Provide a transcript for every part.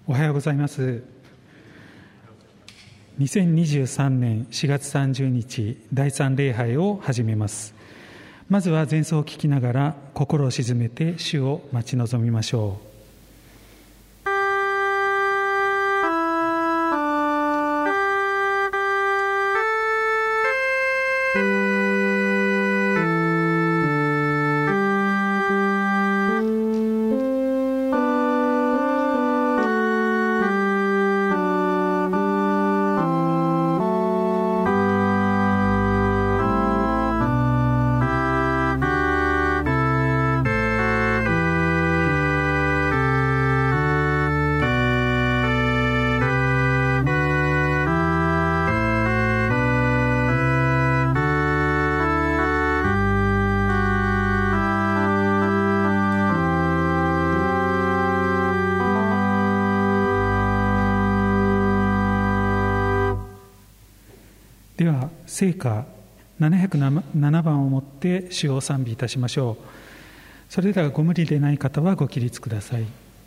おはようございます。2023年4月30日第3礼拝を始めます。まずは前奏を聴きながら心を静めて主を待ち望みましょう。では聖歌707番をもって主を賛美いたしましょう。それではご無理でない方はご起立ください。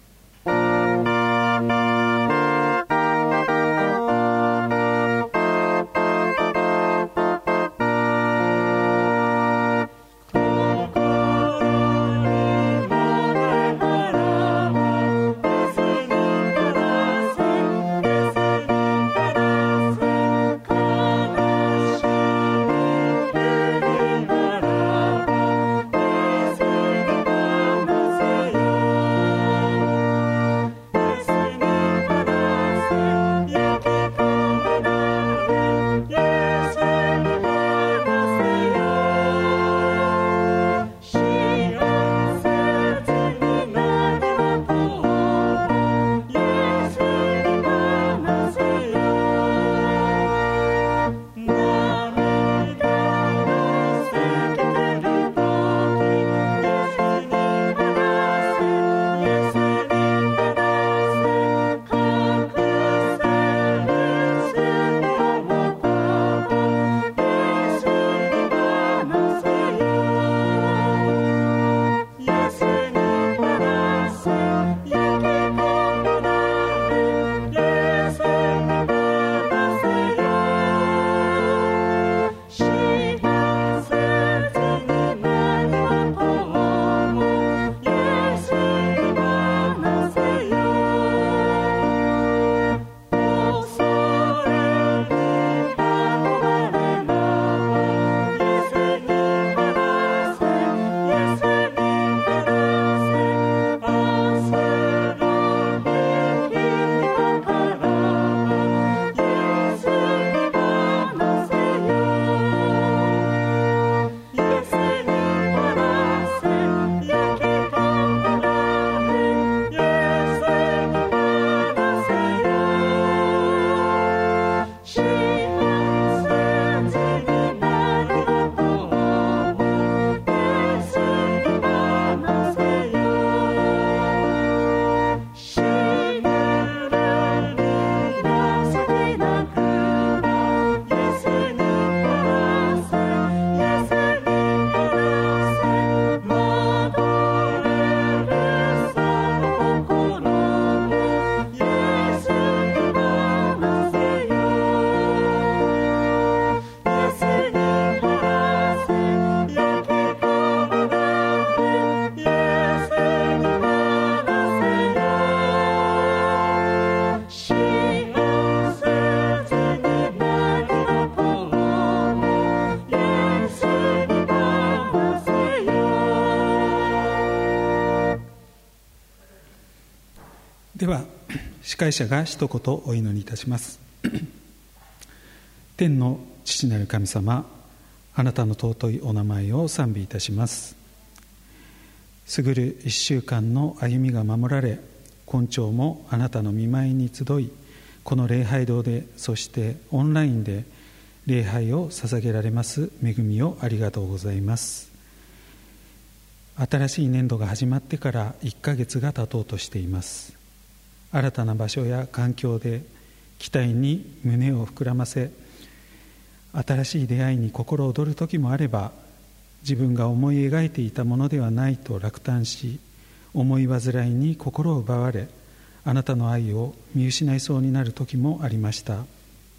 では司会者が一言お祈りいたします。天の父なる神様、あなたの尊いお名前を賛美いたします。過ぐる1週間の歩みが守られ、今朝もあなたの御前に集い、この礼拝堂で、そしてオンラインで礼拝を捧げられます恵みをありがとうございます。新しい年度が始まってから1ヶ月が経とうとしています。新たな場所や環境で期待に胸を膨らませ、新しい出会いに心躍る時もあれば、自分が思い描いていたものではないと落胆し、思い煩いに心を奪われ、 あなたの愛を見失いそうになる時もありました。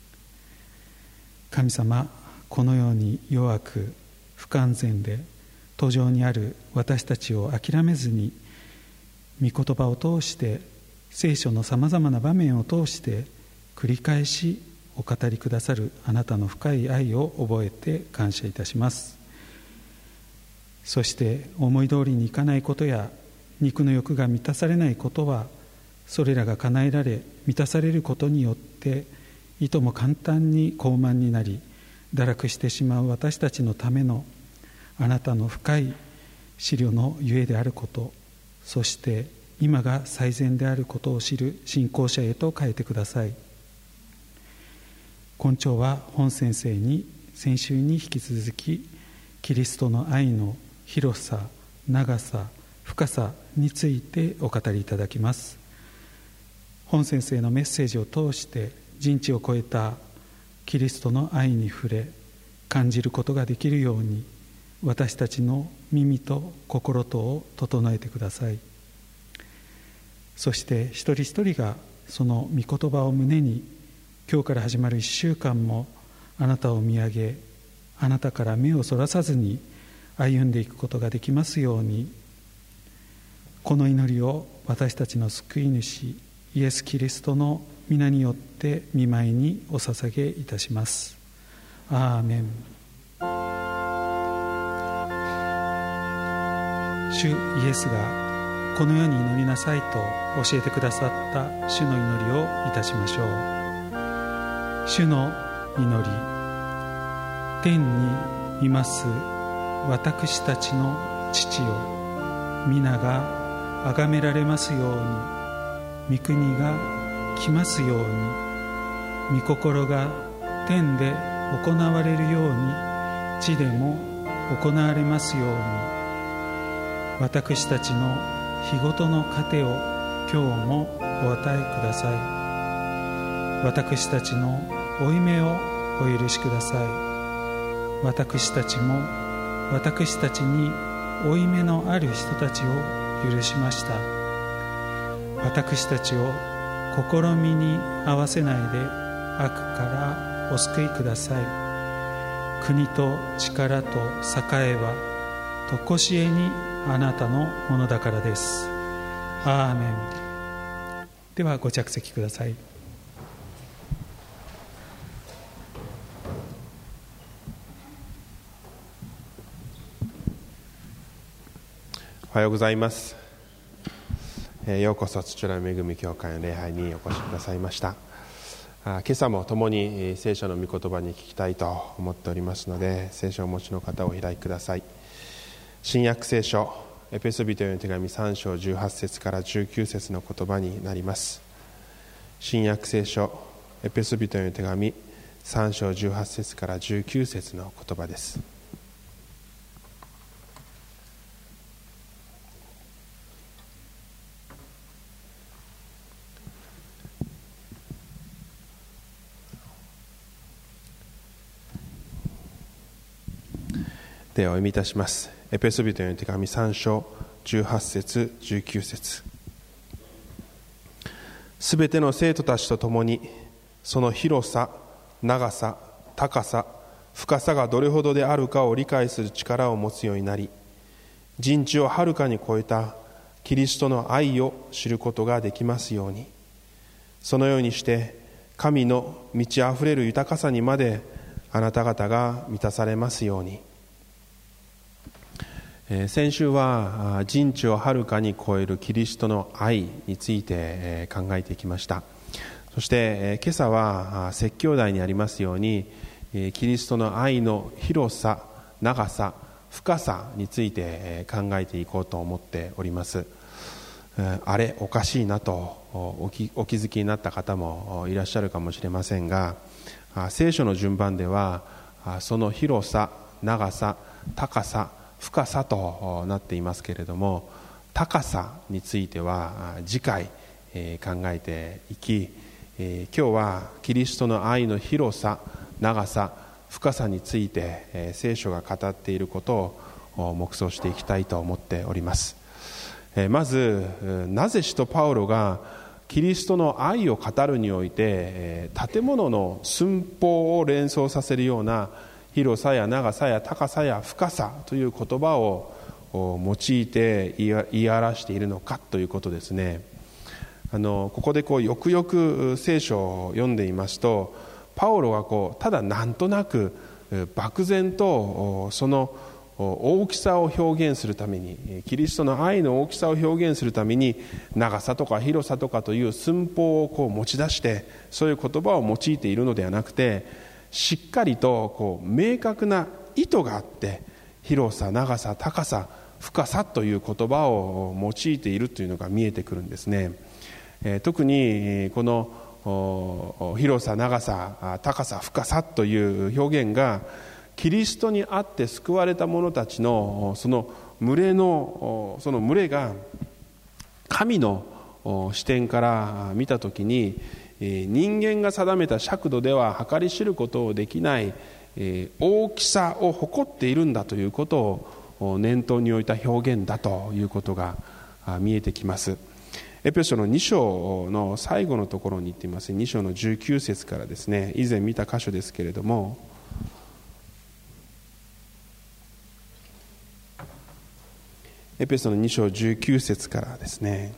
神様、このように弱く不完全で途上にある私たちを諦めずに、御言葉を通して聖書のさまざまな場面を通して繰り返しお語りくださるあなたの深い愛を覚えて感謝いたします。そして思い通りにいかないことや肉の欲が満たされないことは、それらが叶えられ満たされることによっていとも簡単に傲慢になり堕落してしまう私たちのためのあなたの深い思慮のゆえであること、そして今が最善であることを知る信仰者へと変えてください。今朝は本先生に先週に引き続きキリストの愛の広さ、長さ、深さについてお語りいただきます。本先生のメッセージを通して人知を超えたキリストの愛に触れ感じることができるように、私たちの耳と心とを整えてください。そして一人一人がその御言葉を胸に、今日から始まる1週間もあなたを見上げ、あなたから目をそらさずに歩んでいくことができますように、この祈りを私たちの救い主イエス・キリストの皆によって御前にお捧げいたします。アーメン。主イエスがこのように祈りなさいと教えてくださった主の祈りをいたしましょう。主の祈り。天にいます私たちの父よ、皆が崇められますように、御国が来ますように、御心が天で行われるように地でも行われますように、私たちの日ごとの糧を今日もお与えください。私たちの負い目をお許しください。私たちも私たちに負い目のある人たちを許しました。私たちを試みに合わせないで悪からお救いください。国と力と栄はとこしえにあなたのものだからです。アーメン。ではご着席ください。 おはようございます。ようこそ土浦恵み教会の礼拝にお越しくださいました。今朝も共に聖書の御言葉に聞きたいと思っておりますので、聖書をお持ちの方をお開きください。新約聖書エペソビトへの手紙3章18節から19節の言葉になります。新約聖書エペソビトへの手紙3章18節から19節の言葉です。ではお読みいたします。エペソビトへの手紙3章18節19節。すべての生徒たちと共にその広さ、長さ、高さ、深さがどれほどであるかを理解する力を持つようになり、人知をはるかに超えたキリストの愛を知ることができますように、そのようにして神の満ち溢れる豊かさにまであなた方が満たされますように。先週は人知をはるかに超えるキリストの愛について考えてきました。そして今朝は説教題にありますようにキリストの愛の広さ、長さ、深さについて考えていこうと思っております。あれおかしいなとお気づきになった方もいらっしゃるかもしれませんが、聖書の順番ではその広さ、長さ、高さ、深さとなっていますけれども、高さについては次回考えていき、今日はキリストの愛の広さ、長さ、深さについて聖書が語っていることを黙想していきたいと思っております。まずなぜ使徒パウロがキリストの愛を語るにおいて建物の寸法を連想させるような広さや長さや高さや深さという言葉を用いて言い表しているのかということですね。ここでよくよく聖書を読んでいますと、パウロがただなんとなく漠然とその大きさを表現するために、キリストの愛の大きさを表現するために長さとか広さとかという寸法を持ち出して、そういう言葉を用いているのではなくて、しっかりと明確な意図があって、広さ、長さ、高さ、深さという言葉を用いているというのが見えてくるんですね。特にこの広さ、長さ、高さ、深さという表現がキリストにあって救われた者たちのその群れが神の視点から見たときに、人間が定めた尺度では計り知ることをできない大きさを誇っているんだということを念頭に置いた表現だということが見えてきます。エペソの2章の最後のところに行っています。2章の19節からですね、以前見た箇所ですけれども、エペソの2章19節からですね、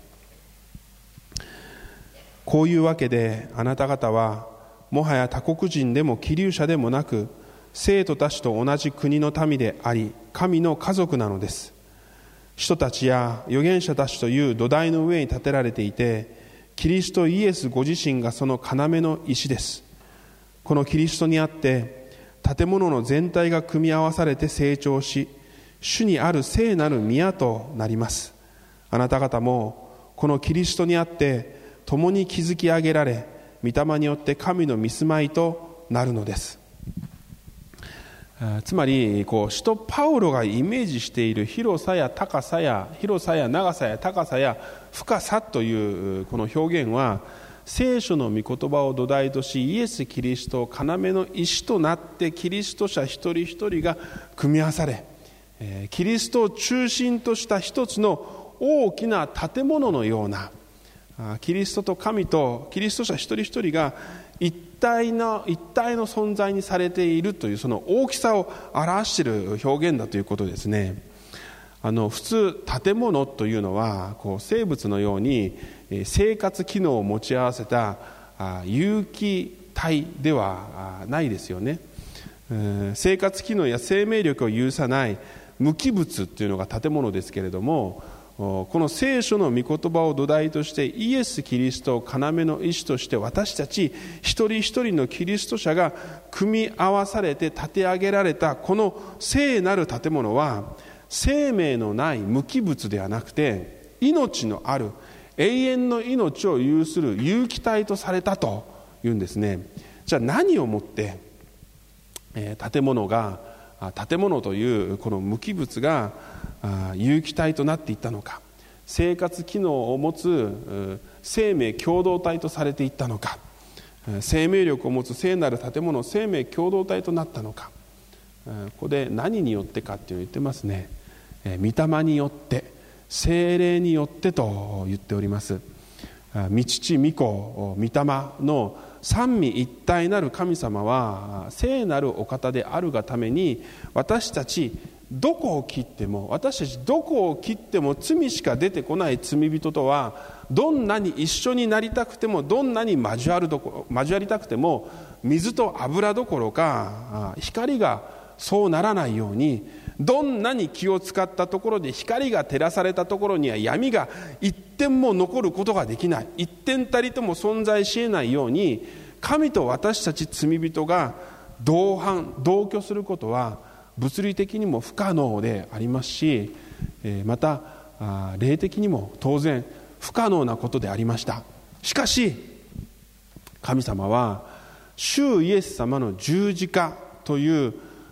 こういうわけであなた方はもはや他国人でも寄留者でもなく、生徒たちと同じ国の民であり、神の家族なのです。使徒たちや預言者たちという土台の上に建てられていて、キリストイエスご自身がその要の石です。このキリストにあって建物の全体が組み合わされて成長し、主にある聖なる宮となります。あなた方もこのキリストにあって共に築き上げられ、御霊によって神の御住まいとなるのです。つまり使徒パウロがイメージしている広さや長さや長さや高さや深さというこの表現は、聖書の御言葉を土台とし、イエス・キリストを要の石となってキリスト者一人一人が組み合わされ、キリストを中心とした一つの大きな建物のような、キリストと神とキリスト者一人一人が一体の存在にされているという、その大きさを表している表現だということですね。普通建物というのは生物のように生活機能を持ち合わせた有機体ではないですよね。生活機能や生命力を有さない無機物というのが建物ですけれども、この聖書の御言葉を土台としてイエス・キリストを要の石として、私たち一人一人のキリスト者が組み合わされて建て上げられたこの聖なる建物は、生命のない無機物ではなくて、命のある永遠の命を有する有機体とされたというんですね。じゃあ何をもって建物というこの無機物が有機体となっていったのか、生活機能を持つ生命共同体とされていったのか、生命力を持つ聖なる建物、生命共同体となったのか、ここで何によってかって言ってますね。御霊によって、聖霊によってと言っております。御父、御子、御霊の三位一体なる神様は聖なるお方であるがために、私たちどこを切っても罪しか出てこない罪人とは、どんなに一緒になりたくても、どんなに交わりたくても、水と油どころか光がそうならないように、どんなに気を使ったところで光が照らされたところには闇が一点も残ることができない、一点たりとも存在し得ないように、神と私たち罪人が同居することは物理的にも不可能でありますし、また霊的にも当然不可能なことでありました。しかし神様は主イエス様の十字架という、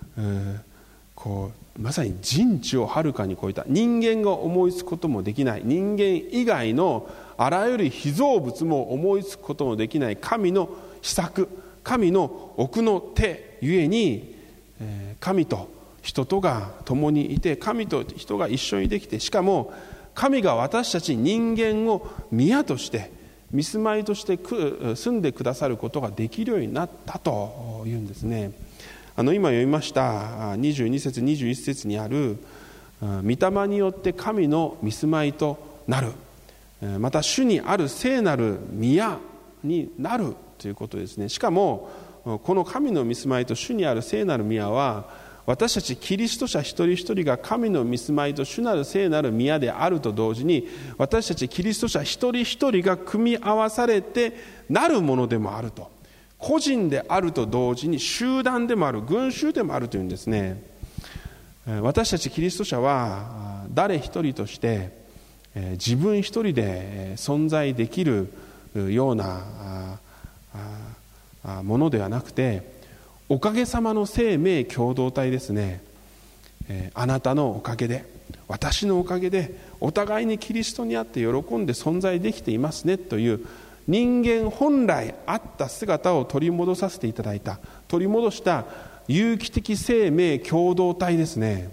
まさに人知をはるかに超えた、人間が思いつくこともできない、人間以外のあらゆる被造物も思いつくこともできない神の施策、神の奥の手ゆえに、神と人とが共にいて、神と人が一緒にできて、しかも神が私たち人間を宮として御住まいとして住んでくださることができるようになったというんですね。今読みました22節21節にある御霊によって神の御住まいとなる、また主にある聖なる宮になるということですね。しかもこの神の御住まいと主にある聖なる宮は、私たちキリスト者一人一人が神の御住まいと主なる聖なる宮であると同時に、私たちキリスト者一人一人が組み合わされてなるものでもあると、個人であると同時に集団でもある、群衆でもあるというんですね。私たちキリスト者は誰一人として自分一人で存在できるようなものではなくて、おかげさまの生命共同体ですね。あなたのおかげで、私のおかげでお互いにキリストにあって喜んで存在できていますねという、人間本来あった姿を取り戻させていただいた、取り戻した有機的生命共同体ですね。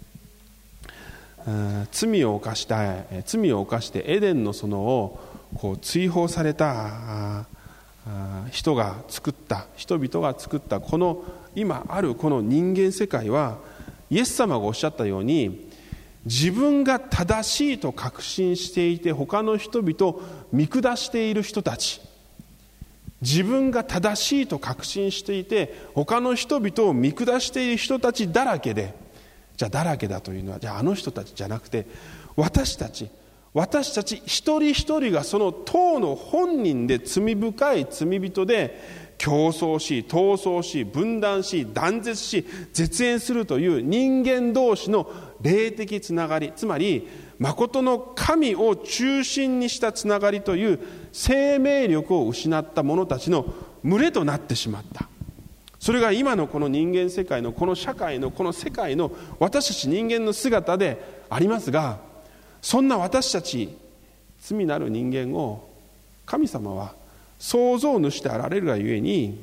罪を犯してエデンの園を追放された人々が作ったこの今あるこの人間世界は、イエス様がおっしゃったように、自分が正しいと確信していて他の人々を見下している人たち、自分が正しいと確信していて他の人々を見下している人たちだらけで、じゃあだらけだというのは、じゃああの人たちじゃなくて、私たち一人一人がその当の本人で罪深い罪人で、競争し闘争し分断し断絶し絶縁するという人間同士の霊的つながり、つまり誠の神を中心にしたつながりという生命力を失った者たちの群れとなってしまった。それが今のこの人間世界のこの社会のこの世界の私たち人間の姿でありますが、そんな私たち罪なる人間を神様は創造主であられるがゆえに、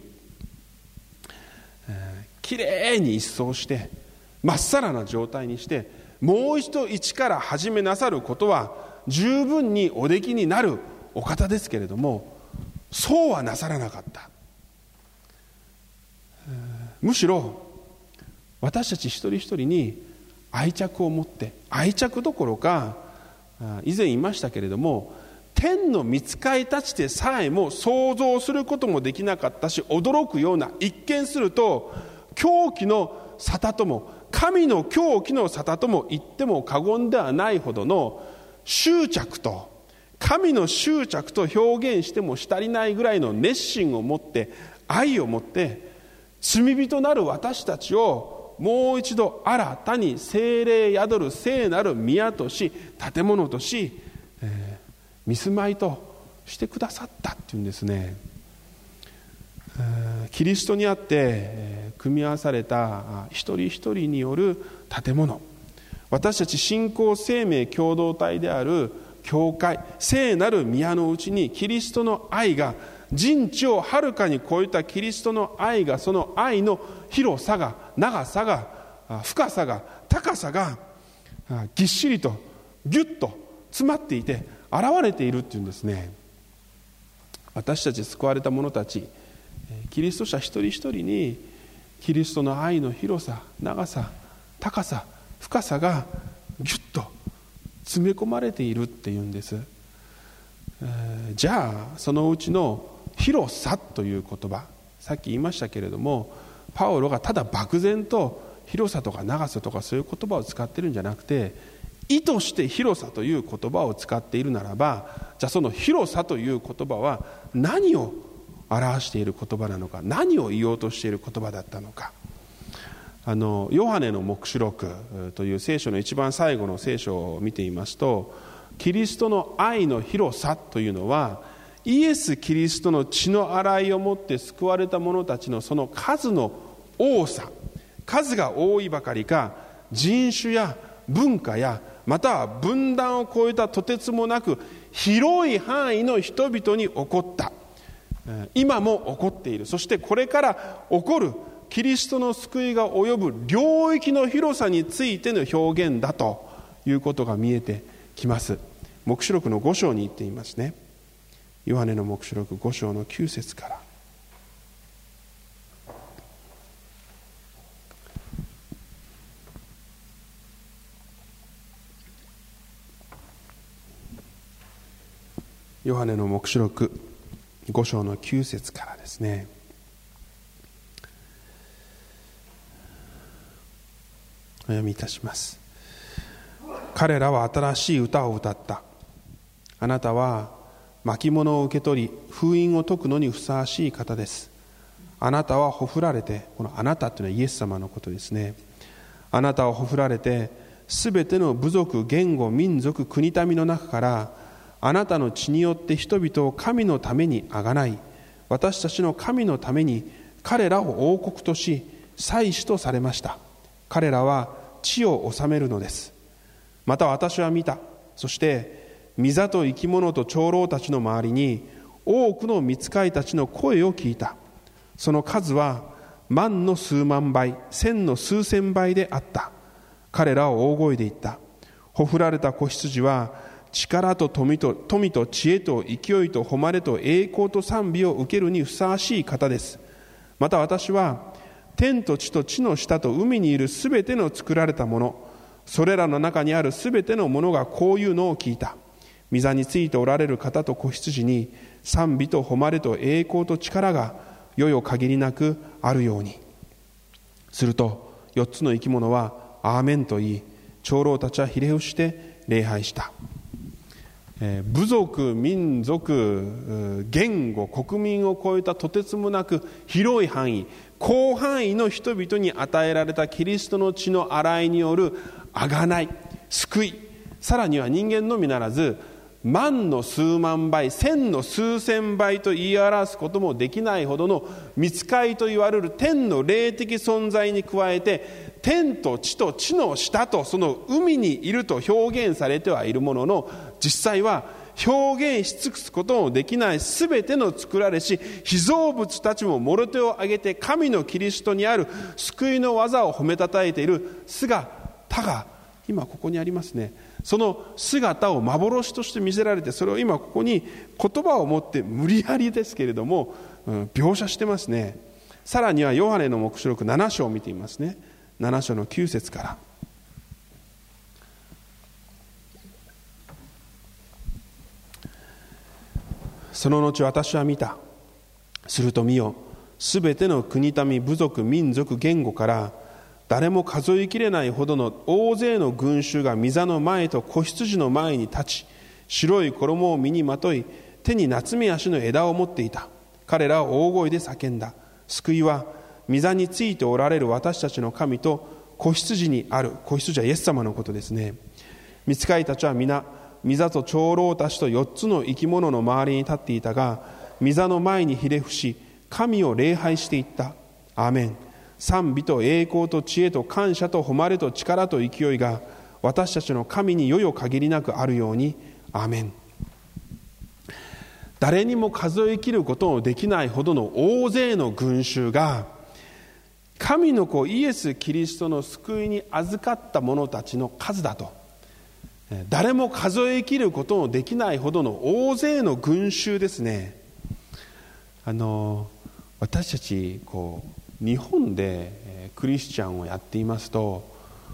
きれいに一掃してまっさらな状態にして、もう一度一から始めなさることは十分におできになるお方ですけれども、そうはなさらなかった。むしろ私たち一人一人に愛着を持って、愛着どころか以前言いましたけれども、天の御使いたちでさえも想像することもできなかったし、驚くような、一見すると狂気の沙汰とも、神の狂気の沙汰とも言っても過言ではないほどの執着と、神の執着と表現してもし足りないぐらいの熱心を持って、愛を持って、罪人なる私たちをもう一度新たに聖霊宿る聖なる宮とし、建物とし、御住まいとしてくださったっていうんですね。キリストにあって組み合わされた一人一人による建物、私たち信仰生命共同体である教会、聖なる宮のうちにキリストの愛が、人知をはるかに超えたキリストの愛が、その愛の広さが、長さが、深さが、高さがぎっしりとギュッと詰まっていて現れているっていうんですね。私たち救われた者たち、キリスト者一人一人にキリストの愛の広さ、長さ、高さ、深さがギュッと詰め込まれているっていうんです。じゃあそのうちの広さという言葉、さっき言いましたけれども、パウロがただ漠然と広さとか長さとかそういう言葉を使ってるんじゃなくて、意図して広さという言葉を使っているならば、じゃあその広さという言葉は何を表している言葉なのか、何を言おうとしている言葉だったのか。ヨハネの黙示録という聖書の一番最後の聖書を見ていますと、キリストの愛の広さというのは、イエス・キリストの血の洗いをもって救われた者たちのその数の多さ、数が多いばかりか、人種や文化やまたは分断を超えたとてつもなく広い範囲の人々に起こった、今も起こっている、そしてこれから起こるキリストの救いが及ぶ領域の広さについての表現だということが見えてきます。黙示録の5章に言っていますね。 ヨハネの黙示録5章の9節から。ヨハネの黙示録5章の9節からですね。お読みいたします。彼らは新しい歌を歌った。あなたは巻物を受け取り封印を解くのにふさわしい方です。あなたはほふられて、このあなたというのはイエス様のことですね。あなたはほふられて、すべての部族、言語、民族、国民の中からあなたの血によって人々を神のためにあがない、私たちの神のために彼らを王国とし祭司とされました。彼らは地を治めるのです。また私は見た。そして御座と生き物と長老たちの周りに多くの御使いたちの声を聞いた。その数は万の数万倍、千の数千倍であった。彼らは大声で言った。ほふられた子羊は力と富と知恵と勢いと誉れと栄光と賛美を受けるにふさわしい方です。また私は天と地と地の下と海にいるすべての作られたもの、それらの中にあるすべてのものがこういうのを聞いた。御座についておられる方と子羊に賛美と誉れと栄光と力がよよ限りなくあるように。すると4つの生き物はアーメンと言い、長老たちはひれ伏して礼拝した。部族、民族、言語、国民を超えたとてつもなく広い範囲、広範囲の人々に与えられたキリストの血の洗いによる贖い、救い、さらには人間のみならず万の数万倍、千の数千倍と言い表すこともできないほどの御使いと言われる天の霊的存在に加えて、天と地と地の下とその海にいると表現されてはいるものの、実際は表現し尽くすことのできないすべての作られし被造物たちももろ手を挙げて神のキリストにある救いの技を褒めたたえている姿が今ここにありますね。その姿を幻として見せられて、それを今ここに言葉を持って無理やりですけれども、描写してますね。さらにはヨハネの黙示録7章を見てみますね。7章の9節から。その後私は見た。すると見よ、すべての国民、部族、民族、言語から誰も数えきれないほどの大勢の群衆が御座の前と子羊の前に立ち、白い衣を身にまとい、手に夏目足の枝を持っていた。彼らは大声で叫んだ。救いは御座についておられる私たちの神と子羊にある。子羊はイエス様のことですね。御使いたちは皆御座と長老たちと4つの生き物の周りに立っていたが、御座の前にひれ伏し神を礼拝していった。アーメン。賛美と栄光と知恵と感謝と誉れと力と勢いが私たちの神によよ限りなくあるように。アーメン。誰にも数え切ることのできないほどの大勢の群衆が神の子イエス・キリストの救いに預かった者たちの数だと。誰も数え切ることのできないほどの大勢の群衆ですね。私たち日本でクリスチャンをやっていますと、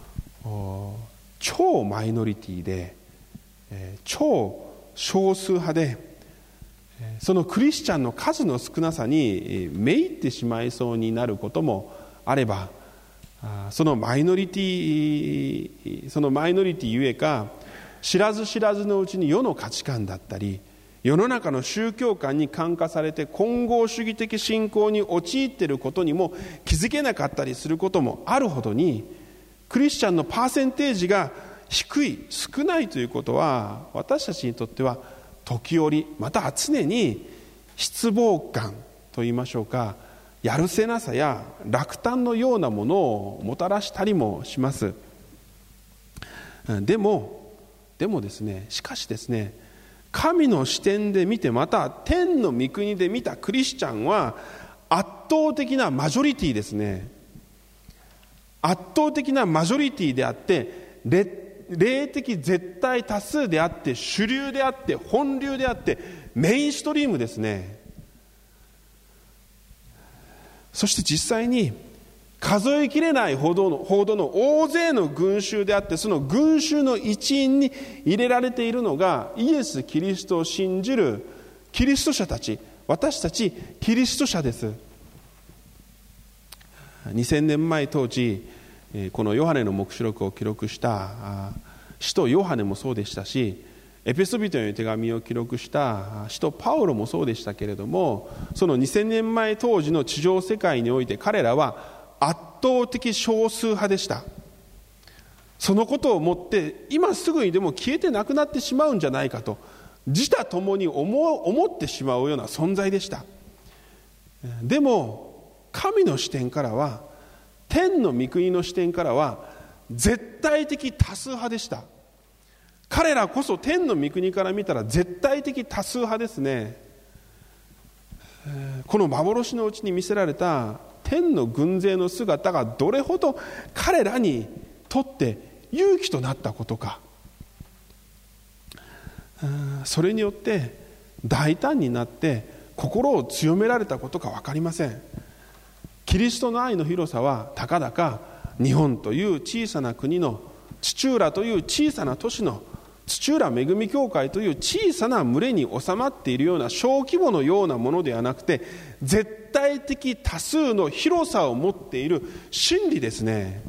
超マイノリティで超少数派で、そのクリスチャンの数の少なさにめいってしまいそうになることもあれば、そのマイノリティゆえか、知らず知らずのうちに世の価値観だったり世の中の宗教観に感化されて混合主義的信仰に陥っていることにも気づけなかったりすることもあるほどに、クリスチャンのパーセンテージが低い、少ないということは、私たちにとっては時折また常に失望感といいましょうか、やるせなさや落胆のようなものをもたらしたりもします。でもですね、しかしですね、神の視点で見て、また天の御国で見たクリスチャンは圧倒的なマジョリティですね。圧倒的なマジョリティであって、霊的絶対多数であって、主流であって、本流であって、 メインストリームですね。そして実際に数えきれないほどの大勢の群衆であって、その群衆の一員に入れられているのがイエス・キリストを信じるキリスト者たち、私たちキリスト者です。2000年前当時、このヨハネの黙示録を記録した使徒ヨハネもそうでしたし、エペソビトへの手紙を記録した使徒パウロもそうでしたけれども、その2000年前当時の地上世界において彼らは圧倒的少数派でした。そのことをもって今すぐにでも消えてなくなってしまうんじゃないかと自他ともに思ってしまうような存在でした。でも神の視点からは、天の御国の視点からは絶対的多数派でした。彼らこそ天の御国から見たら絶対的多数派ですね。この幻のうちに見せられた天の軍勢の姿がどれほど彼らにとって勇気となったことか、それによって大胆になって心を強められたことか分かりません。キリストの愛の広さはたかだか日本という小さな国の、土浦という小さな都市の土浦恵み教会という小さな群れに収まっているような小規模のようなものではなくて、絶対的多数の広さを持っている真理ですね。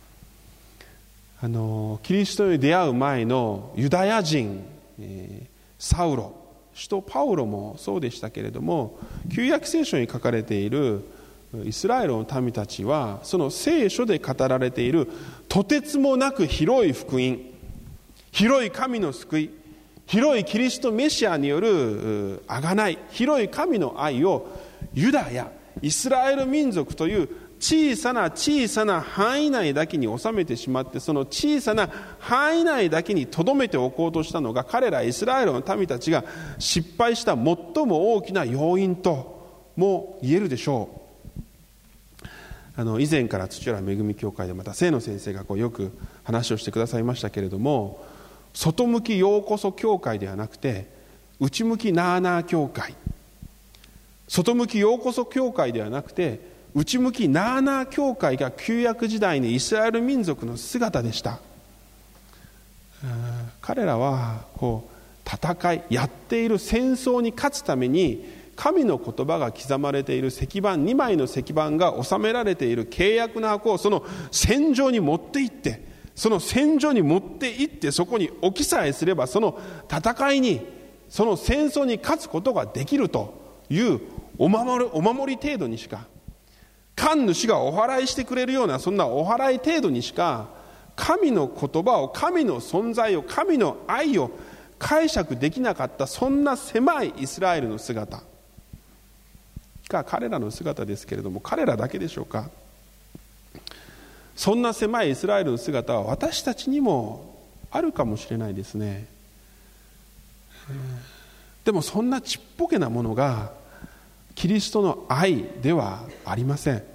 キリストに出会う前のユダヤ人、サウロ、使徒パウロもそうでしたけれども、旧約聖書に書かれているイスラエルの民たちは、その聖書で語られているとてつもなく広い福音、広い神の救い、広いキリストメシアによる贖い、広い神の愛をユダヤ、イスラエル民族という小さな範囲内だけに収めてしまって、その小さな範囲内だけに留めておこうとしたのが、彼らイスラエルの民たちが失敗した最も大きな要因とも言えるでしょう。以前から土浦恵み教会でまた清野先生がよく話をしてくださいましたけれども、外向きようこそ教会ではなくて内向きなあなあ教会、外向きようこそ教会ではなくて内向きなあなあ教会が旧約時代にイスラエル民族の姿でした。彼らは戦い、やっている戦争に勝つために神の言葉が刻まれている石板、2枚の石板が収められている契約の箱をその戦場に持って行って、その戦場に持って行ってそこに置きさえすれば、その戦いに、その戦争に勝つことができるというお守り程度にしか、神主がお祓いしてくれるようなそんなお祓い程度にしか神の言葉を、神の存在を、神の愛を解釈できなかった、そんな狭いイスラエルの姿が彼らの姿ですけれども、彼らだけでしょうか。そんな狭いイスラエルの姿は私たちにもあるかもしれないですね。でもそんなちっぽけなものがキリストの愛ではありません。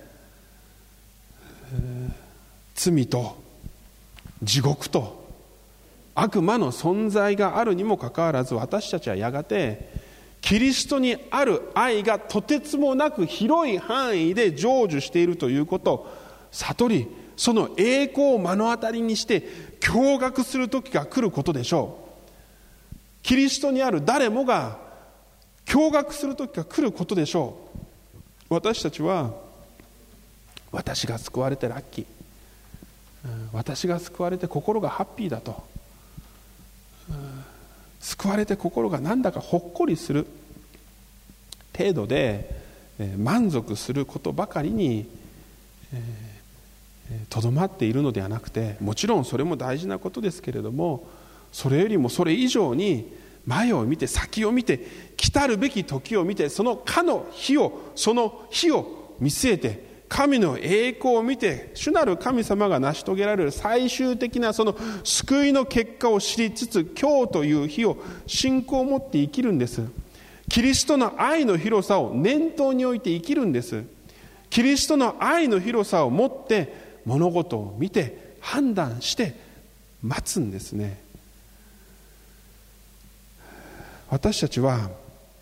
罪と地獄と悪魔の存在があるにもかかわらず、私たちはやがてキリストにある愛がとてつもなく広い範囲で成就しているということを悟り、その栄光を目の当たりにして驚愕する時が来ることでしょう。キリストにある誰もが驚愕する時が来ることでしょう。私たちは、私が救われてラッキー、私が救われて心がハッピーだと、救われて心がなんだかほっこりする程度で満足することばかりにとどまっているのではなくて、もちろんそれも大事なことですけれども、それよりもそれ以上に前を見て、先を見て、来たるべき時を見て、その日を見据えて、神の栄光を見て、主なる神様が成し遂げられる最終的なその救いの結果を知りつつ、今日という日を信仰を持って生きるんです。キリストの愛の広さを念頭に置いて生きるんです。キリストの愛の広さを持って物事を見て判断して待つんですね。私たちは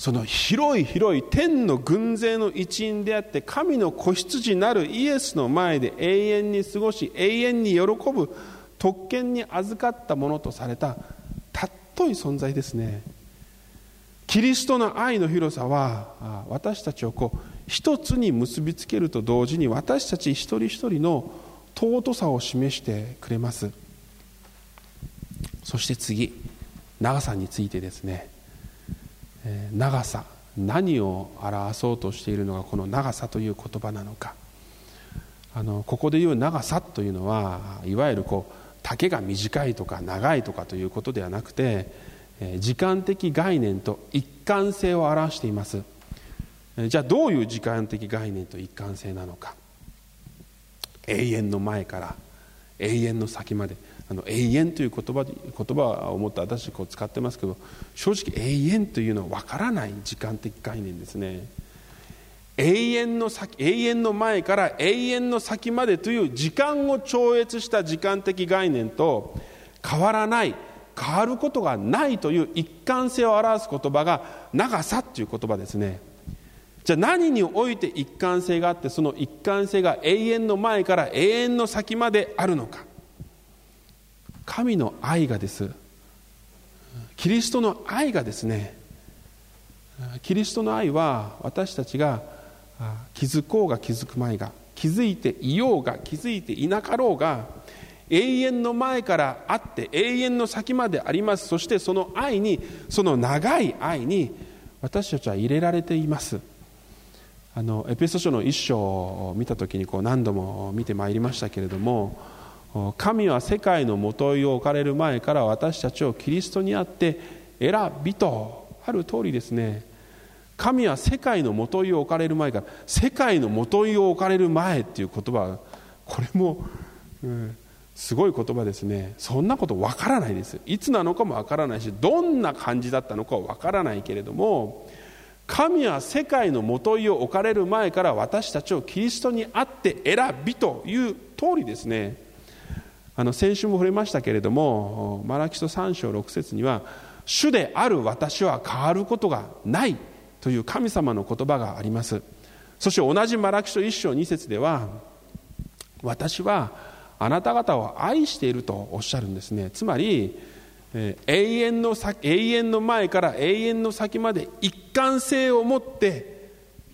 その広い広い天の軍勢の一員であって神の子羊なるイエスの前で永遠に過ごし永遠に喜ぶ特権に預かったものとされた尊い存在ですね。キリストの愛の広さは私たちを一つに結びつけると同時に私たち一人一人の尊さを示してくれます。そして次、長さについてですね。長さ、何を表そうとしているのがこの長さという言葉なのか。ここで言う長さというのはいわゆる丈が短いとか長いとかということではなくて、時間的概念と一貫性を表しています。じゃあどういう時間的概念と一貫性なのか。永遠の前から永遠の先まで、永遠という言葉を持って私使ってますけど、正直永遠というのは分からない時間的概念ですね。永遠の前から永遠の先までという時間を超越した時間的概念と変わらない、変わることがないという一貫性を表す言葉が長さという言葉ですね。じゃあ何において一貫性があって、その一貫性が永遠の前から永遠の先まであるのか。神の愛がです。キリストの愛がですね。キリストの愛は私たちが気づこうが気づくまいが、気づいていようが気づいていなかろうが、永遠の前からあって永遠の先まであります。そしてその愛に、その長い愛に私たちは入れられています。エペソ書の一章を見たときに何度も見てまいりましたけれども、神は世界のもといを置かれる前から私たちをキリストにあって選びとある通りですね。神は世界のもといを置かれる前から、世界のもといを置かれる前っていう言葉、これも、すごい言葉ですね。そんなことわからないです。いつなのかもわからないし、どんな感じだったのかわからないけれども、神は世界のもといを置かれる前から私たちをキリストにあって選びという通りですね。先週も触れましたけれども、マラキ書3章6節には、主である私は変わることがないという神様の言葉があります。そして同じマラキ書1章2節では、私はあなた方を愛しているとおっしゃるんですね。つまり永遠の前から永遠の先まで一貫性を持って、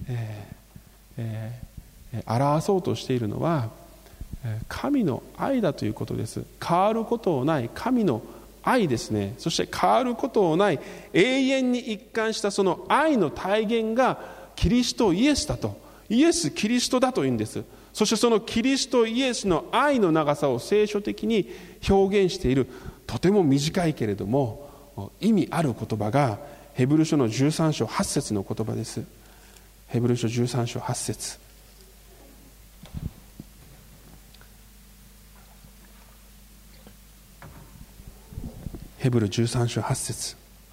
表そうとしているのは神の愛だということです。変わることのない神の愛ですね。そして変わることのない永遠に一貫したその愛の体現がキリストイエスだと、イエスキリストだというんです。そしてそのキリストイエスの愛の長さを聖書的に表現している、とても短いけれども意味ある言葉がヘブル書の13章8節の言葉です。ヘブル書13章8節。ヘブル13章8節。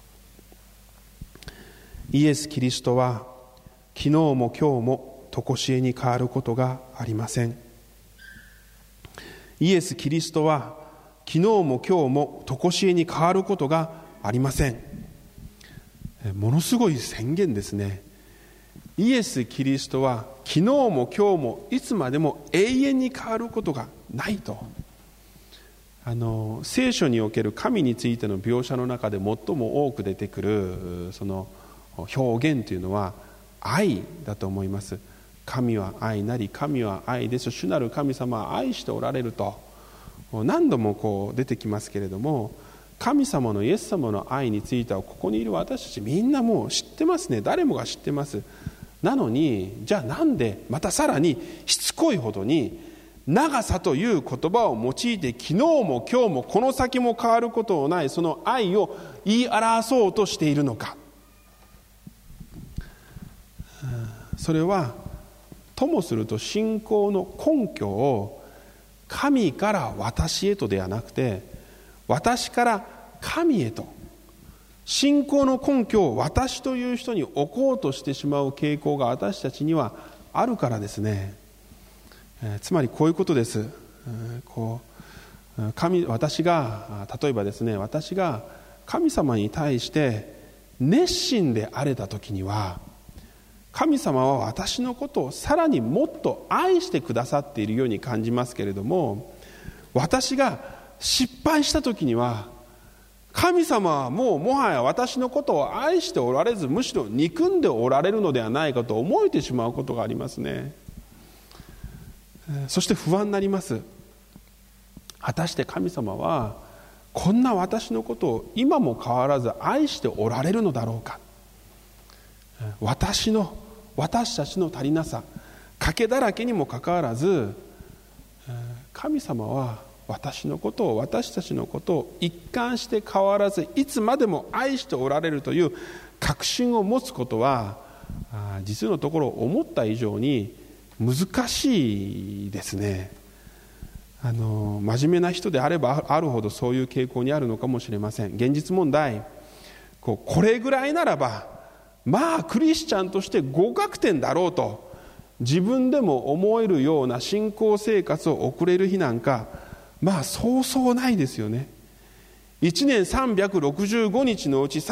イエス・キリストは昨日も今日も常しえに変わることがありません。イエス・キリストは昨日も今日も常しえに変わることがありません。ものすごい宣言ですね。イエス・キリストは昨日も今日もいつまでも永遠に変わることがないと。聖書における神についての描写の中で最も多く出てくるその表現というのは愛だと思います。神は愛なり、神は愛です、主なる神様は愛しておられると何度も出てきますけれども、神様のイエス様の愛についてはここにいる私たちみんなもう知ってますね。誰もが知ってます。なのにじゃあなんでまたさらにしつこいほどに長さという言葉を用いて昨日も今日もこの先も変わることのないその愛を言い表そうとしているのか。それはともすると信仰の根拠を神から私へとではなくて、私から神へと、信仰の根拠を私という人に置こうとしてしまう傾向が私たちにはあるからですね。つまりこういうことです。私が例えばですね、私が神様に対して熱心であれた時には、神様は私のことをさらにもっと愛してくださっているように感じますけれども、私が失敗した時には神様はもはや私のことを愛しておられず、むしろ憎んでおられるのではないかと思えてしまうことがありますね。そして不安になります。果たして神様はこんな私のことを今も変わらず愛しておられるのだろうか。私たちの足りなさ、賭けだらけにもかかわらず、神様は私たちのことを一貫して変わらずいつまでも愛しておられるという確信を持つことは、実のところ思った以上に難しいですね。真面目な人であればあるほどそういう傾向にあるのかもしれません。現実問題、これぐらいならばクリスチャンとして合格点だろうと自分でも思えるような信仰生活を送れる日なんかそうそうないですよね。1年365日のうち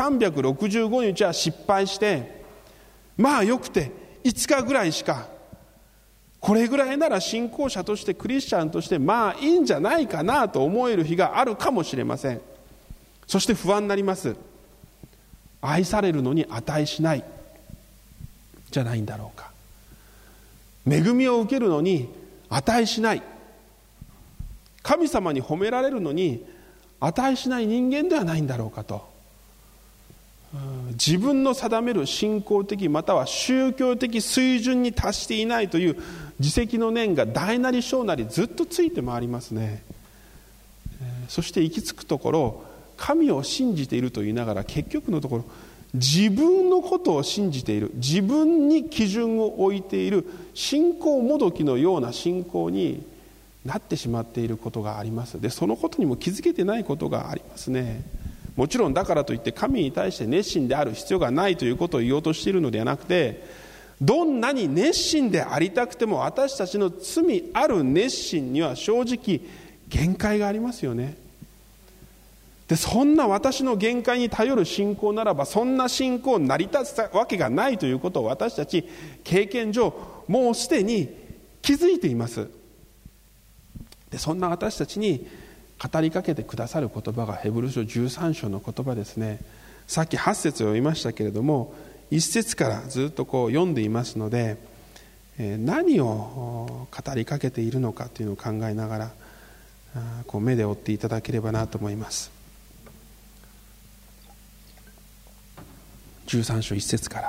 365日は失敗して、よくて5日ぐらいしか、これぐらいなら信仰者としてクリスチャンとしていいんじゃないかなと思える日があるかもしれません。そして不安になります。愛されるのに値しないじゃないんだろうか。恵みを受けるのに値しない、神様に褒められるのに値しない人間ではないんだろうかと、自分の定める信仰的または宗教的水準に達していないという自責の念が大なり小なりずっとついて回りますね。そして行き着くところ、神を信じていると言いながら結局のところ自分のことを信じている、自分に基準を置いている信仰もどきのような信仰になってしまっていることがあります。で、そのことにも気づけてないことがありますね。もちろんだからといって神に対して熱心である必要がないということを言おうとしているのではなくて、どんなに熱心でありたくても私たちの罪ある熱心には正直限界がありますよね。で、そんな私の限界に頼る信仰ならば、そんな信仰成り立つわけがないということを私たち経験上もうすでに気づいています。で、そんな私たちに語りかけてくださる言葉がヘブル書13章の言葉ですね。さっき8節を読みましたけれども、1節からずっと読んでいますので、何を語りかけているのかというのを考えながら目で追っていただければなと思います。13章1節から、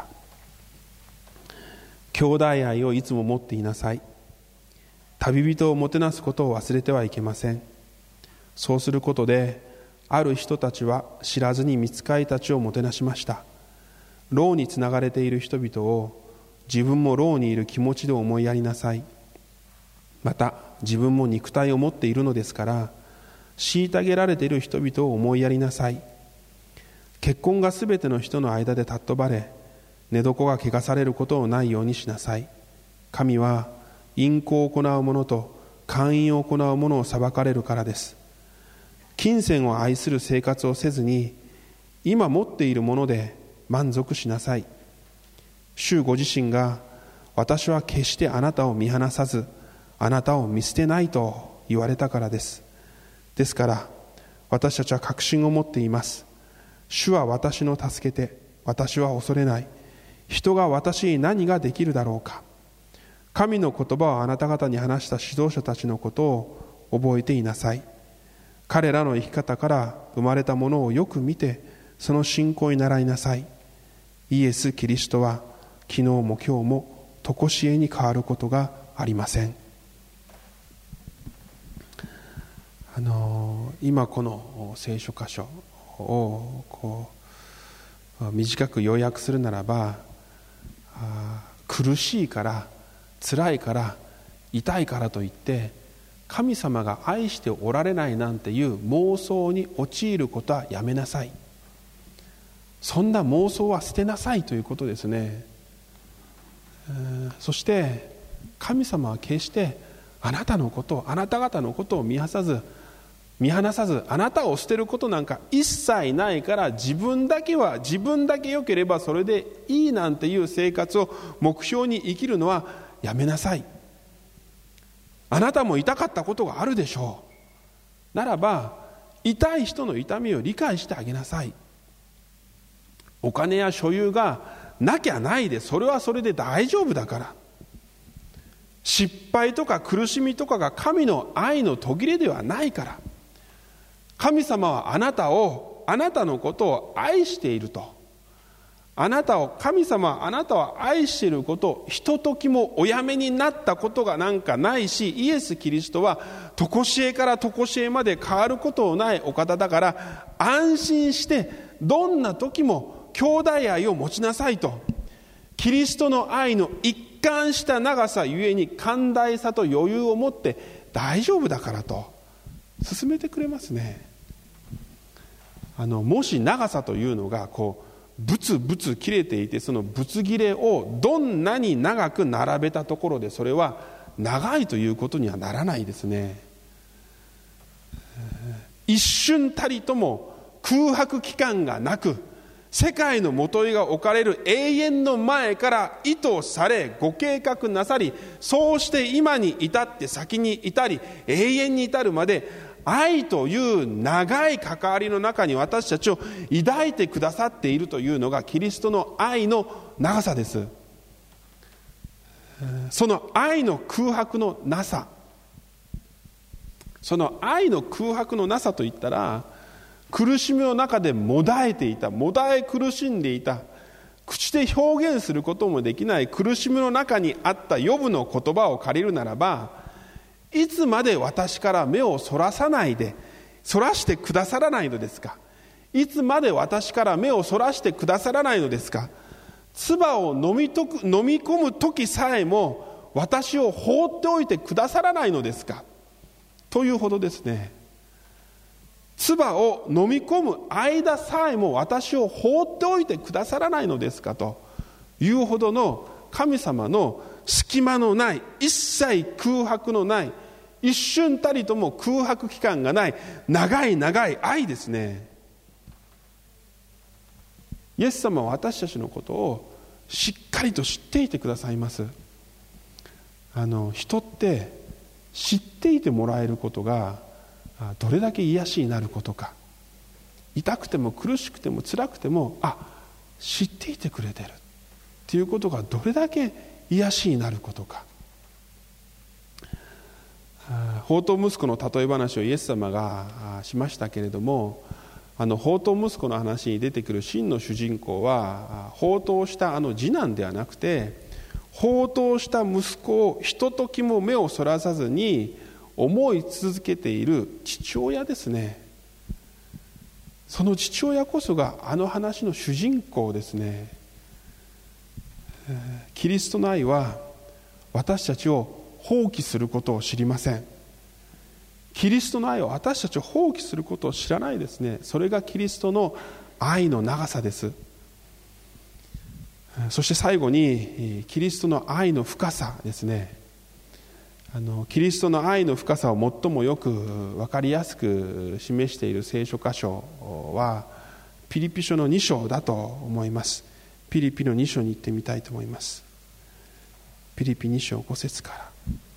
兄弟愛をいつも持っていなさい。旅人をもてなすことを忘れてはいけません。そうすることである人たちは知らずに御使いたちをもてなしました。牢につながれている人々を自分も牢にいる気持ちで思いやりなさい。また自分も肉体を持っているのですから、虐げられている人々を思いやりなさい。結婚がすべての人の間で尊ばれ、寝床が汚されることのないようにしなさい。神は淫行を行う者と姦淫を行う者を裁かれるからです。金銭を愛する生活をせずに、今持っているもので満足しなさい。主ご自身が、私は決してあなたを見放さず、あなたを見捨てないと言われたからです。ですから私たちは確信を持っています。主は私の助けて、私は恐れない。人が私に何ができるだろうか。神の言葉をあなた方に話した指導者たちのことを覚えていなさい。彼らの生き方から生まれたものをよく見て、その信仰に習いなさい。イエス・キリストは昨日も今日も常しえに変わることがありません。今この聖書箇所を短く要約するならば、苦しいから辛いから痛いからといって神様が愛しておられないなんていう妄想に陥ることはやめなさい。そんな妄想は捨てなさいということですね。そして神様は決してあなたのことを、あなた方のことを見なさず、 見放さず、あなたを捨てることなんか一切ないから、自分だけ良ければそれでいいなんていう生活を目標に生きるのはやめなさい。あなたも痛かったことがあるでしょう。ならば痛い人の痛みを理解してあげなさい。お金や所有がなきゃないで、それはそれで大丈夫だから。失敗とか苦しみとかが神の愛の途切れではないから。神様はあなたのことを愛していると。神様はあなたを愛していることをひとときもおやめになったことがなんかないし、イエス・キリストは常しえから常しえまで変わることのないお方だから、安心してどんな時も兄弟愛を持ちなさいと。キリストの愛の一貫した長さゆえに寛大さと余裕を持って大丈夫だからと勧めてくれますね。もし長さというのがブツブツ切れていて、そのブツ切れをどんなに長く並べたところでそれは長いということにはならないですね。一瞬たりとも空白期間がなく、世界のもといが置かれる永遠の前から意図されご計画なさり、そうして今に至って先に至り永遠に至るまで、愛という長い関わりの中に私たちを抱いてくださっているというのがキリストの愛の長さです。その愛の空白のなさ、その愛の空白のなさといったら、苦しみの中でもだえていた、もだえ苦しんでいた、口で表現することもできない苦しみの中にあったヨブの言葉を借りるならば、いつまで私から目をそらしてくださらないのですか。いつまで私から目をそらしてくださらないのですか。唾を飲み込む時さえも私を放っておいてくださらないのですか、というほどですね。唾を飲み込む間さえも私を放っておいてくださらないのですかというほどの神様の隙間のない、一切空白のない、一瞬たりとも空白期間がない長い長い愛ですね。イエス様は私たちのことをしっかりと知っていてくださいます。人って知っていてもらえることがどれだけ癒しになることか。痛くても苦しくても辛くても、知っていてくれてるっていうことがどれだけ癒しになることか。放蕩息子の例え話をイエス様がしましたけれども、放蕩息子の話に出てくる真の主人公は放蕩した次男ではなくて、放蕩した息子をひとときも目をそらさずに思い続けている父親ですね。その父親こそが話の主人公ですね。キリストの愛は私たちを放棄することを知りません。キリストの愛を私たちを放棄することを知らないですね。それがキリストの愛の長さです。そして最後にキリストの愛の深さですね。キリストの愛の深さを最もよく分かりやすく示している聖書箇所はピリピ書の2章だと思います。ピリピの2章に行ってみたいと思います。ピリピ2章5節から。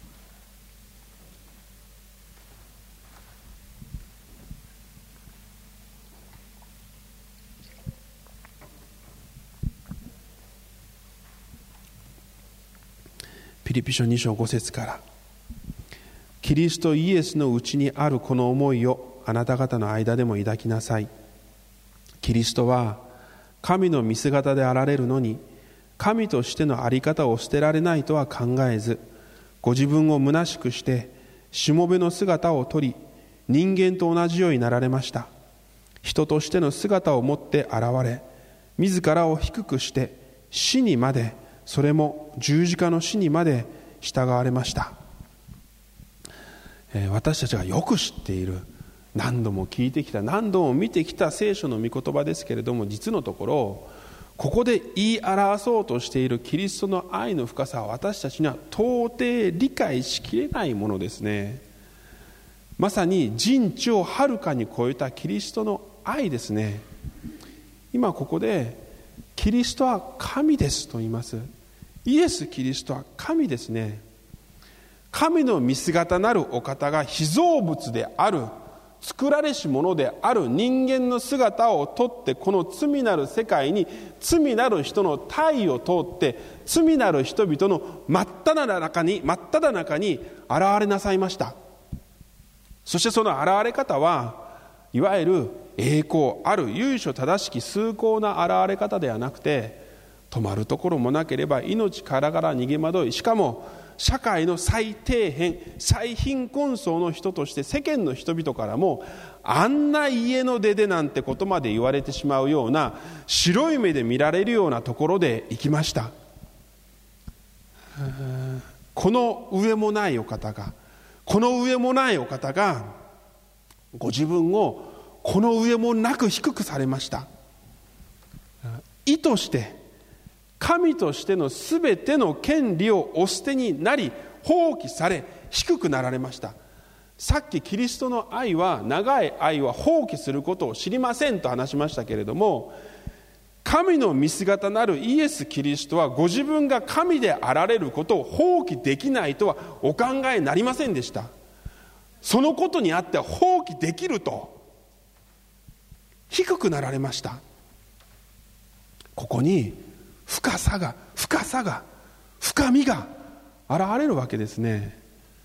ピリピ書2章5節から。キリストイエスのうちにあるこの思いをあなた方の間でも抱きなさい。キリストは神の見姿であられるのに、神としての在り方を捨てられないとは考えず、ご自分を虚しくしてしもべの姿をとり、人間と同じようになられました。人としての姿を持って現れ、自らを低くして死にまで、それも十字架の死にまで従われました。私たちがよく知っている、何度も聞いてきた、何度も見てきた聖書の御言葉ですけれども、実のところここで言い表そうとしているキリストの愛の深さは私たちには到底理解しきれないものですね。 まさに人知をはるかに超えたキリストの愛ですね。今ここでキリストは神ですと言います。イエス・キリストは神ですね。神の見姿なるお方が被造物である、作られし者である人間の姿をとって、この罪なる世界に罪なる人の体を通って罪なる人々の真っ只中に現れなさいました。そしてその現れ方はいわゆる栄光ある由緒正しき崇高な現れ方ではなくて、止まるところもなければ命からがら逃げ惑い、しかも社会の最底辺最貧困層の人として世間の人々からもあんな家の出でなんてことまで言われてしまうような、白い目で見られるようなところで生きました。この上もないお方がご自分をこの上もなく低くされました。意として神としてのすべての権利をお捨てになり放棄され低くなられました。さっきキリストの愛は、長い愛は放棄することを知りませんと話しましたけれども、神の見姿なるイエス・キリストはご自分が神であられることを放棄できないとはお考えになりませんでした。そのことにあっては放棄できると低くなられました。ここに深みが現れるわけですね。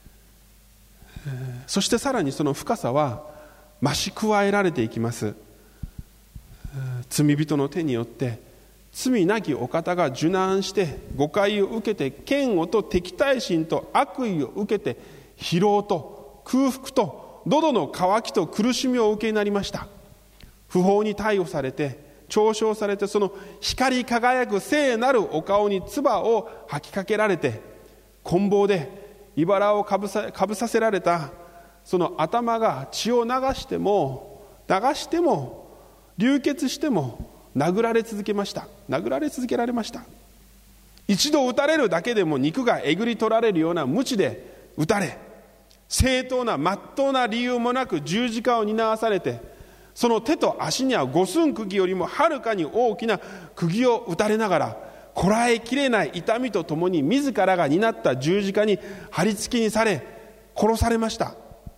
そしてさらにその深さは増し加えられていきます。罪人の手によって罪なきお方が受難して誤解を受けて、嫌悪と敵対心と悪意を受けて、疲労と空腹と喉の渇きと苦しみをお受けになりました。不法に逮捕されて嘲笑されて、その光り輝く聖なるお顔に唾を吐きかけられて、棍棒で茨をかぶさせられたその頭が血を流しても流血しても殴られ続けられました。一度撃たれるだけでも肉がえぐり取られるような鞭で撃たれ、正当な真っ当な理由もなく十字架を担わされて、その手と足には五寸釘よりもはるかに大きな釘を打たれながら、こらえきれない痛みとともに自らが担った十字架に貼り付けにされ殺されました。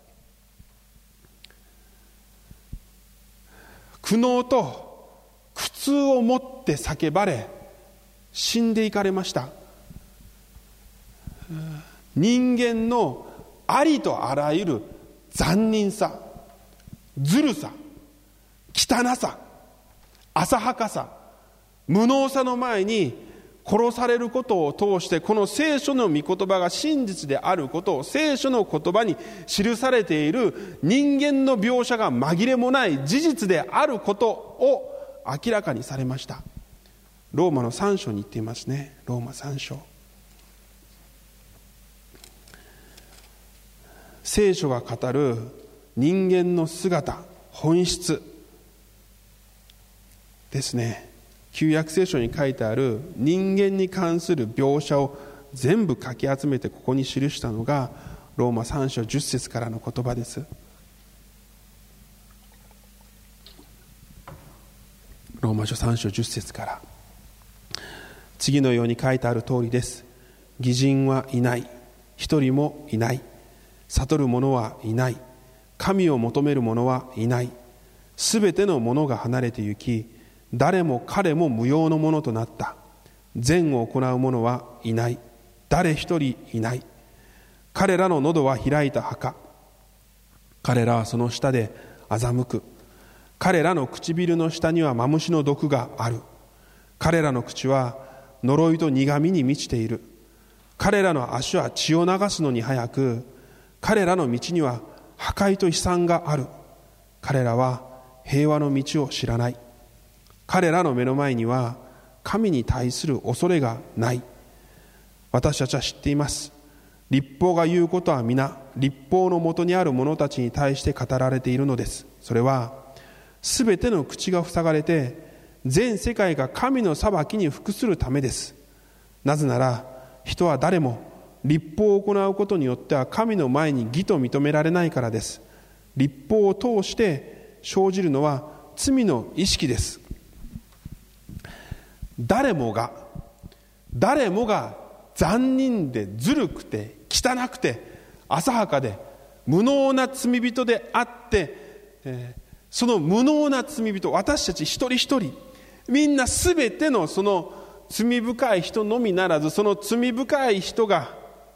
苦悩と苦痛をもって叫ばれ死んでいかれました。人間のありとあらゆる残忍さ、ずるさ、汚さ、浅はかさ、無能さの前に殺されることを通して、この聖書の御言葉が真実であることを、聖書の言葉に記されている人間の描写が紛れもない事実であることを明らかにされました。ローマの3章に言っていますね。ローマ3章。聖書が語る人間の姿、本質ですね。旧約聖書に書いてある人間に関する描写を全部かき集めてここに記したのがローマ3章10節からの言葉です。ローマ書3章10節から次のように書いてある通りです。義人はいない、一人もいない。悟る者はいない。神を求める者はいない。すべての者が離れて行き、誰も彼も無用のものとなった。善を行う者はいない。誰一人いない。彼らの喉は開いた墓。彼らはその下で欺く。彼らの唇の下にはマムシの毒がある。彼らの口は呪いと苦みに満ちている。彼らの足は血を流すのに早く、彼らの道には破壊と悲惨がある。彼らは平和の道を知らない。彼らの目の前には神に対する恐れがない。私たちは知っています。律法が言うことは皆、律法のもとにある者たちに対して語られているのです。それは、すべての口が塞がれて、全世界が神の裁きに服するためです。なぜなら、人は誰も律法を行うことによっては神の前に義と認められないからです。律法を通して生じるのは罪の意識です。誰もが残忍でずるくて汚くて浅はかで無能な罪人であって、その無能な罪人、私たち一人一人みんなすべてのその罪深い人のみならず、その罪深い人が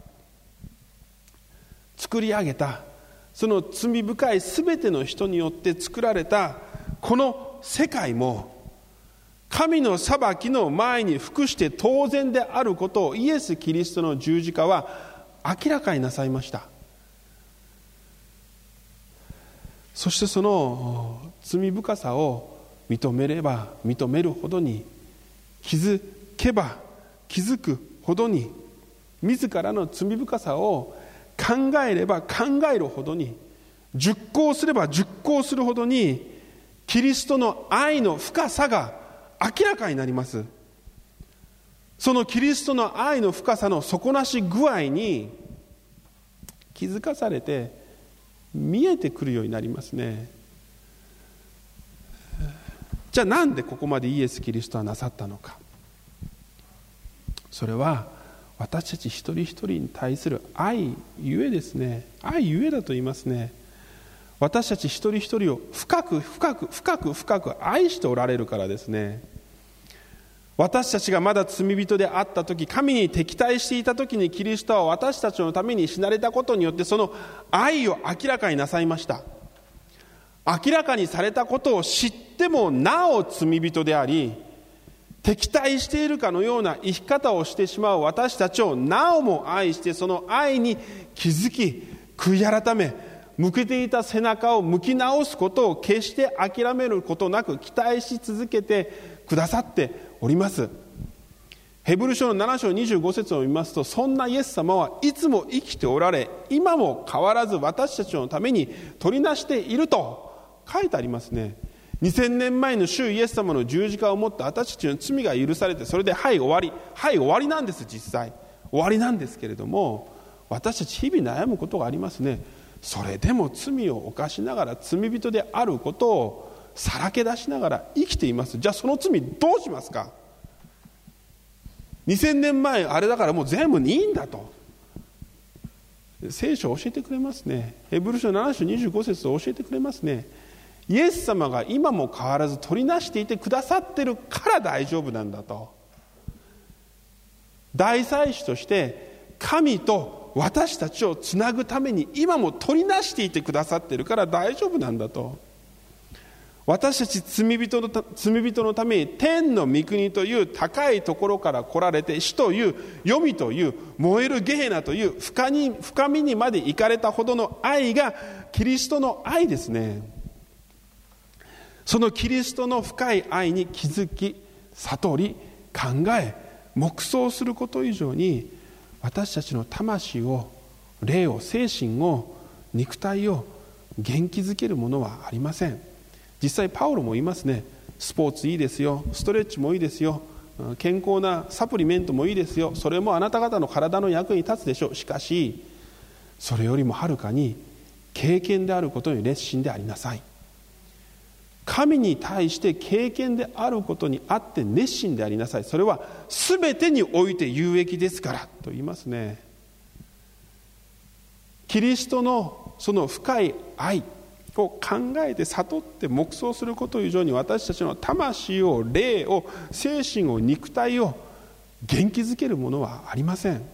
作り上げた、その罪深いすべての人によって作られたこの世界も神の裁きの前に服して当然であることをイエス・キリストの十字架は明らかになさいました。そしてその罪深さを認めれば認めるほどに、気づけば気づくほどに、自らの罪深さを考えれば考えるほどに、熟考すれば熟考するほどに、キリストの愛の深さが明らかになります。そのキリストの愛の深さの底なし具合に気づかされて見えてくるようになりますね。じゃあなんでここまでイエス・キリストはなさったのか。それは私たち一人一人に対する愛ゆえですね。愛ゆえだと言いますね。私たち一人一人を深く深く深く深く愛しておられるからですね。私たちがまだ罪人であった時、神に敵対していた時にキリストは私たちのために死なれたことによって、その愛を明らかになさいました。明らかにされたことを知ってもなお罪人であり、敵対しているかのような生き方をしてしまう私たちをなおも愛して、その愛に気づき悔い改め、向けていた背中を向き直すことを決して諦めることなく期待し続けてくださっております。ヘブル書の7章25節を見ますと、そんなイエス様はいつも生きておられ、今も変わらず私たちのために取りなしていると書いてありますね。2000年前の主イエス様の十字架をもって私たちの罪が許されて、それではい終わり、はい終わりなんです。実際終わりなんですけれども、私たち日々悩むことがありますね。それでも罪を犯しながら罪人であることをさらけ出しながら生きています。じゃあその罪どうしますか。2000年前あれだからもう全部いいんだと聖書を教えてくれますね。ヘブル書7章25節を教えてくれますね。イエス様が今も変わらず取りなしていてくださってるから大丈夫なんだと。大祭司として神と私たちをつなぐために今も取りなしていてくださっているから大丈夫なんだと。私たち罪人のために天の御国という高いところから来られて、死という黄泉という燃えるゲヘナという深みにまで行かれたほどの愛がキリストの愛ですね。そのキリストの深い愛に気づき、悟り、考え、黙想すること以上に、私たちの魂を、霊を、精神を、肉体を元気づけるものはありません。実際パウロも言いますね。スポーツいいですよ、ストレッチもいいですよ、健康なサプリメントもいいですよ、それもあなた方の体の役に立つでしょう。しかしそれよりもはるかに経験であることに熱心でありなさい。神に対して経験であることにあって熱心でありなさい。それは全てにおいて有益ですからと言いますね。キリストのその深い愛を考えて悟って黙想すること以上に、私たちの魂を、霊を、精神を、肉体を元気づけるものはありません。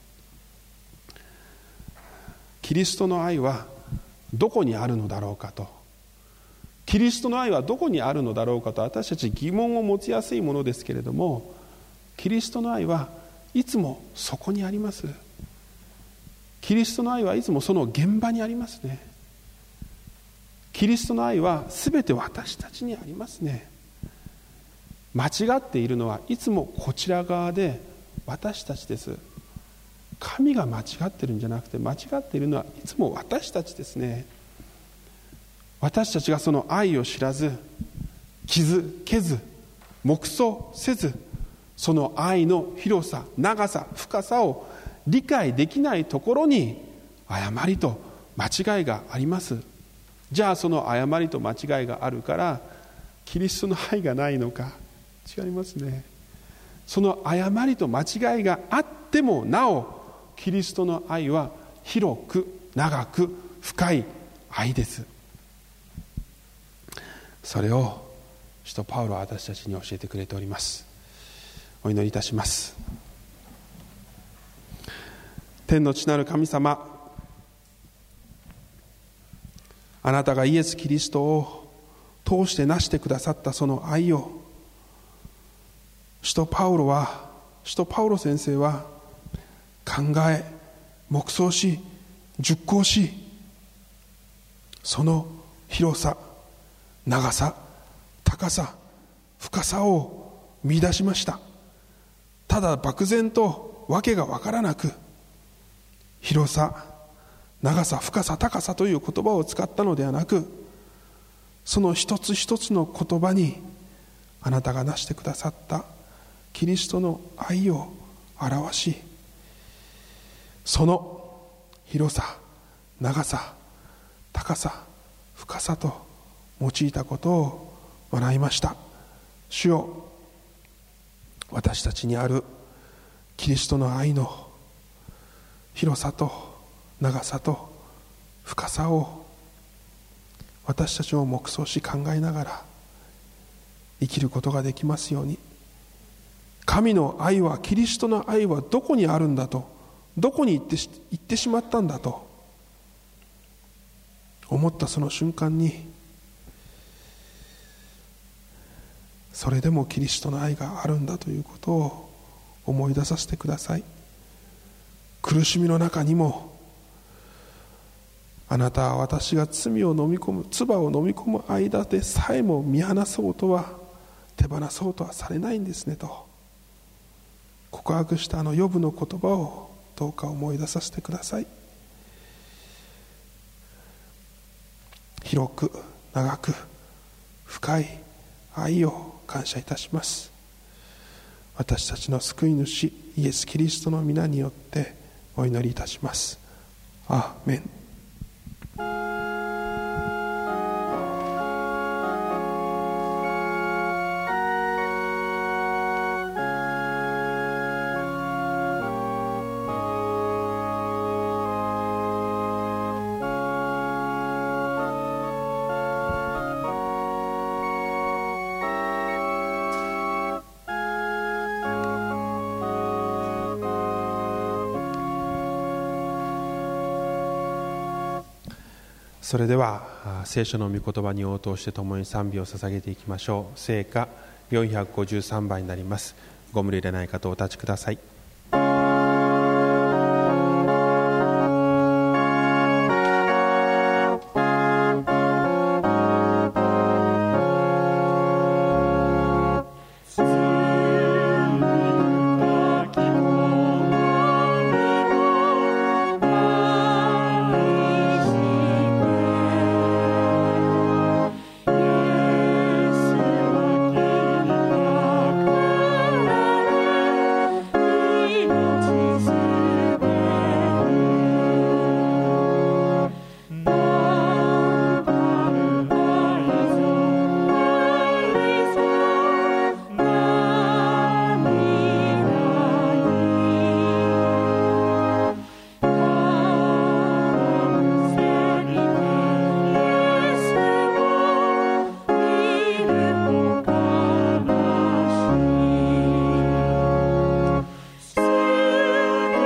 キリストの愛はどこにあるのだろうかと、キリストの愛はどこにあるのだろうかと私たち疑問を持ちやすいものですけれども、キリストの愛はいつもそこにあります。キリストの愛はいつもその現場にありますね。キリストの愛は全て私たちにありますね。間違っているのはいつもこちら側で私たちです。神が間違ってるんじゃなくて、間違っているのはいつも私たちですね。私たちがその愛を知らず、気づけず、黙想せず、その愛の広さ、長さ、深さを理解できないところに誤りと間違いがあります。じゃあその誤りと間違いがあるからキリストの愛がないのか。違いますね。その誤りと間違いがあってもなおキリストの愛は広く長く深い愛です。それを使徒パウロは私たちに教えてくれております。お祈りいたします。天の父なる神様、あなたがイエス・キリストを通して成してくださったその愛を使徒パウロ先生は考え黙想し熟考し、その広さ長さ高さ深さを見出しました。ただ漠然とわけがわからなく、広さ長さ深さ高さという言葉を使ったのではなく、その一つ一つの言葉にあなたがなしてくださったキリストの愛を表し、その広さ長さ高さ深さと用いたことを学びました。主よ、私たちにあるキリストの愛の広さと長さと深さを私たちも黙想し考えながら生きることができますように。神の愛は、キリストの愛はどこにあるんだと、どこに行ってしまったんだと思ったその瞬間に、それでもキリストの愛があるんだということを思い出させてください。苦しみの中にも、あなたは私が罪を飲み込む、唾を飲み込む間でさえも見放そうとは、手放そうとはされないんですねと告白したあのヨブの言葉をどうか思い出させてください。広く長く深い愛を感謝いたします。私たちの救い主イエス・キリストの皆によってお祈りいたします。アーメン。それでは聖書の御言葉に応答して共に賛美を捧げていきましょう。聖歌453番になります。ご無理でない方お立ちください。 「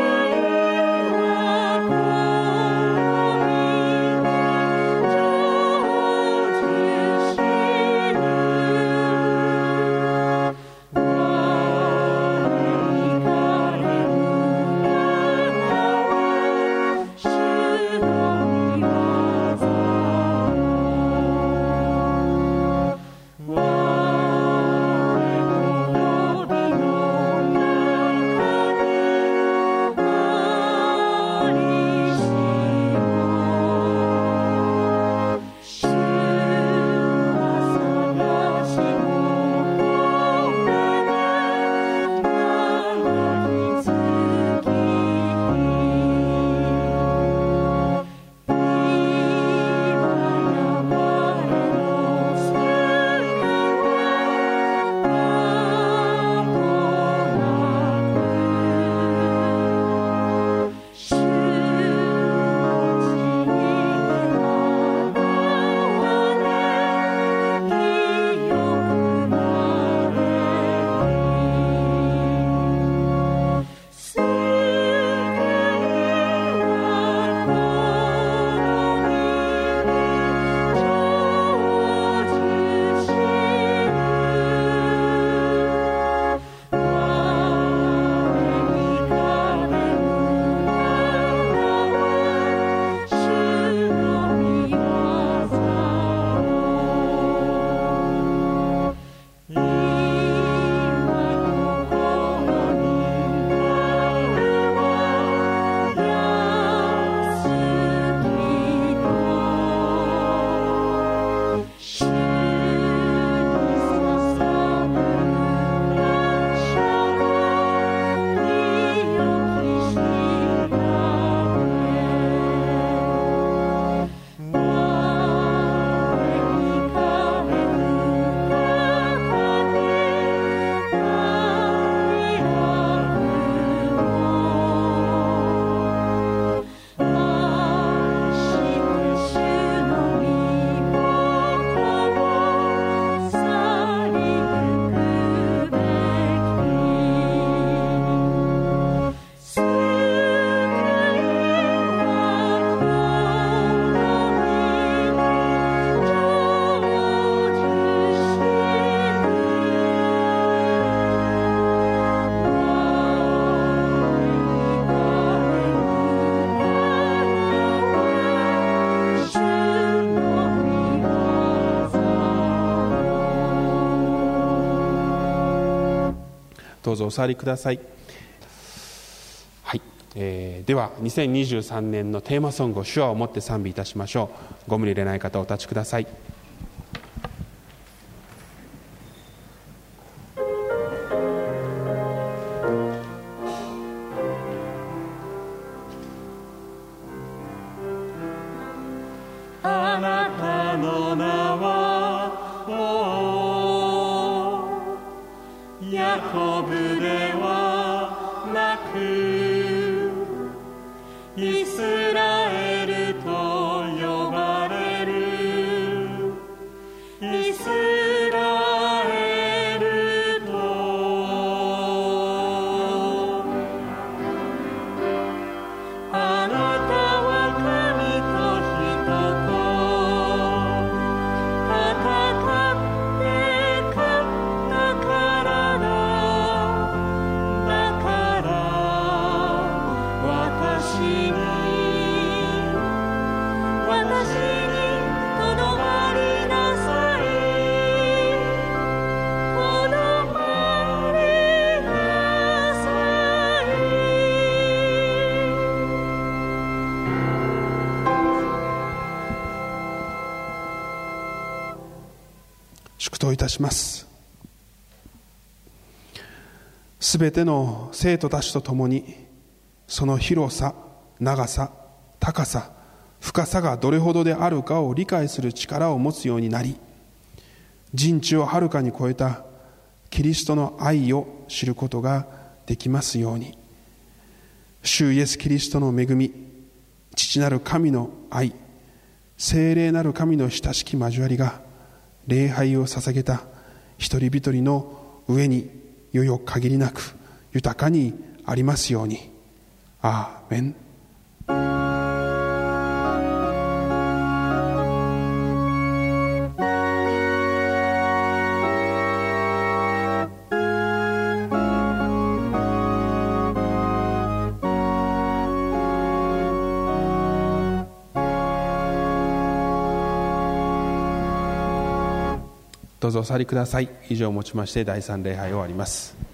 どうぞお座りください。はい、では2023年のテーマソングを主はをもって賛美いたしましょう。ご無理入れない方お立ちください。祝祷いたします。すべての生徒たちと共にその広さ、長さ、高さ、深さがどれほどであるかを理解する力を持つようになり、人知をはるかに超えたキリストの愛を知ることができますように、主イエスキリストの恵み、父なる神の愛、聖霊なる神の親しき交わりが礼拝を捧げた一人一人の上によよ限りなく豊かにありますように。アーメン。どうぞお座りください。以上をもちまして第3礼拝を終わります。